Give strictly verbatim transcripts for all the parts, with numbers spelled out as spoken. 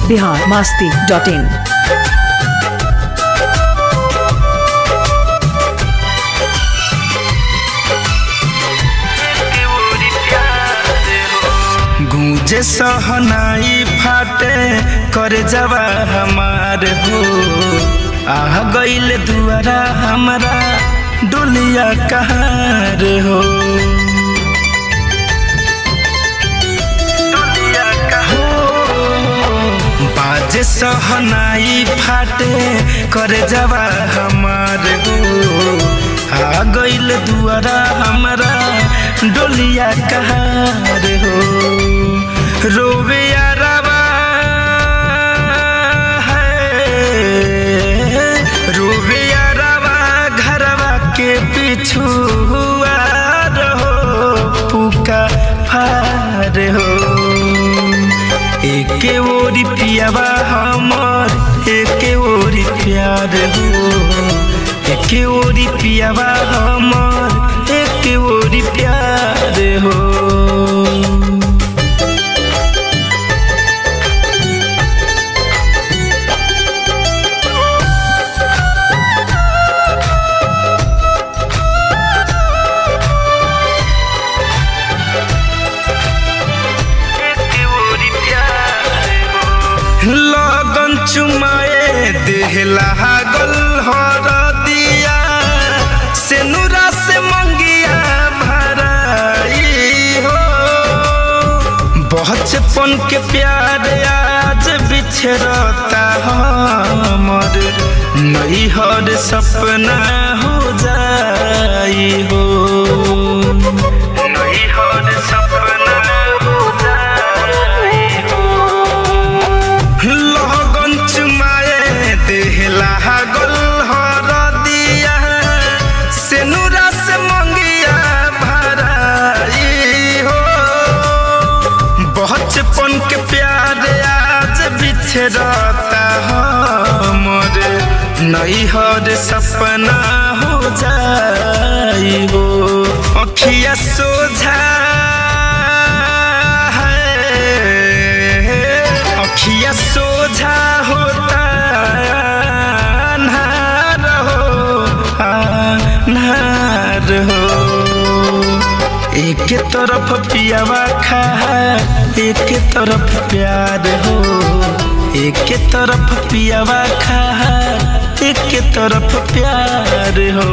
बिहार मस्ती डॉट इन। गूंजे सहनाई फाटे कर जवा हमार हो, आ गईल दुआरा हमारा डोलिया कहार हो। बाजे सहनाई फाटे कर जवा हमार हो, आ गईल दुआरा हमारा डोलिया कहार हो। रोवे यारवा है, रोवे यारवा घरवा के पिछुआ रहो, पुका फार हो। एक ओरी पियावा हमर एक ओरी प्यार हो, एक ओरी पियावा हमर एक ओरी प्यार हो। लगन चुमाए देहला गल हर दिया, से नूरा से मंगिया भराई हो। बचपन के प्यार आज बिछड़ता हमर, नैहर सपना हो जाई हो। नैहर सपना हो जाई हो। लगन चुमाए देहला गल हर दिया, से नूरा से मंगिया भराई हो। बचपन के प्यार आज बिछड़ता हमर, नैहर सपना हो जाई हो। अखिया सोझा अखिया सोझा होता अन्हार हो, अन्हार हो। एक तरफ पियावा खा एक तरफ प्यार हो, एक तरफ पियावा खा एक तरफ प्यार हो।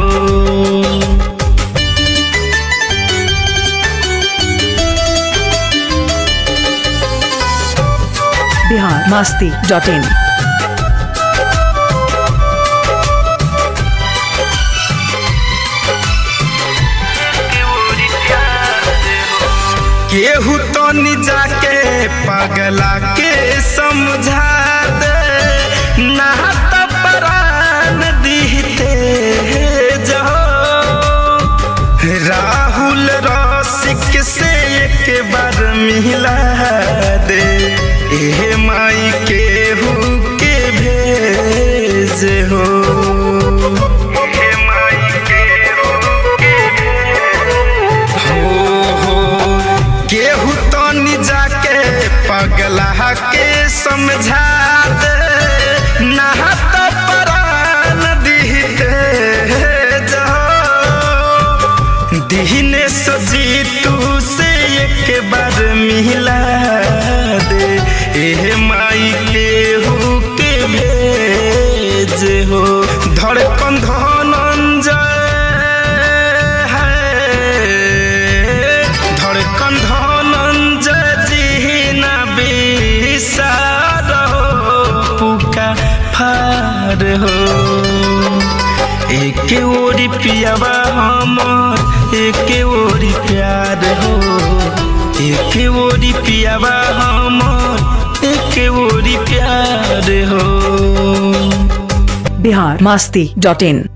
बिहार मस्ती डॉट इन। केहू तो नि जाके पगला के समझा दे, ना तो प्राण दीते जो। राहुल रसिक से एक बार मिला दे, ए माई केहू के भेज हो। ए माई केहू के भेज हो, हो। केहू तो नि जाके पगला के समझा दे, ना तो प्राण दीते जो। दीने सजी तू से एक बार मिला दे, ए माई केहू के भेज हो। धड़कन धनंजय है, धड़कन धनंजय जी ना बिसार हो, पुका फार हो। एक ओरी पियावा हमर एक ओरी प्यार हो, एक ओरी पियावा हमर एक ओरी प्यार हो। बिहार मस्ती डॉट इन।